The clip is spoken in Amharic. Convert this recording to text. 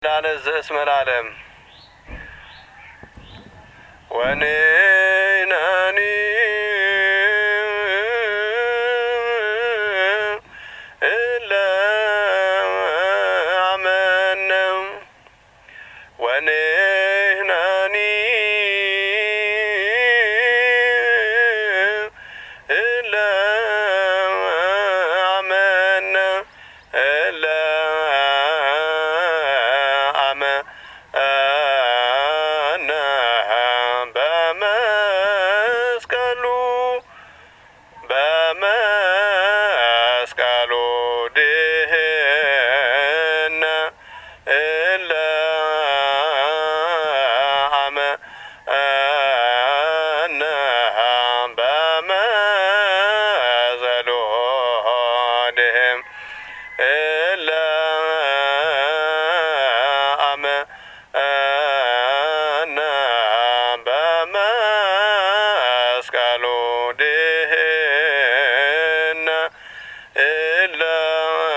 ዳንዝ እስመ ለዓለም ወንነኒ እለ አመነ ወንነኒ እለ አመነ እለ በመስቀሉ ድህነ እለ አመነ በመስቀሉ ድህነ እለ አመነ በመስቀሉ ድህነ እለ